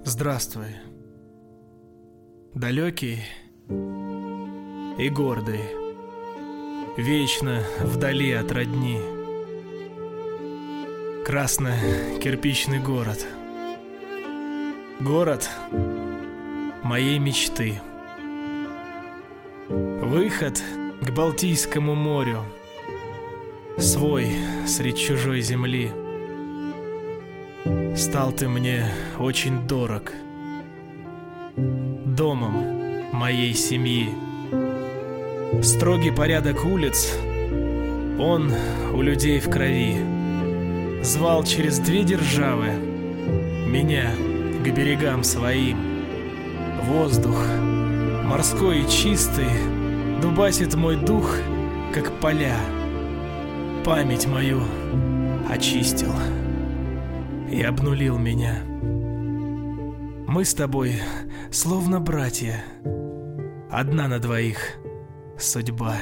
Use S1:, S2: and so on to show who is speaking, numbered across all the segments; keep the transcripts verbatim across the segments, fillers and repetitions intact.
S1: Здравствуй, далекий и гордый, вечно вдали от родни. Красно-кирпичный город, город моей мечты. Выход к Балтийскому морю, свой средь чужой земли. Стал ты мне очень дорог, домом моей семьи. Строгий порядок улиц, он у людей в крови. Звал через две державы меня к берегам своим. Воздух морской и чистый дубасит мой дух, как поля. Память мою очистил и обнулил меня. Мы с тобой словно братья, одна на двоих судьба.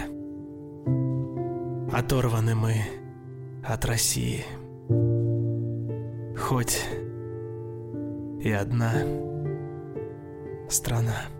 S1: Оторваны мы от России, хоть и одна страна.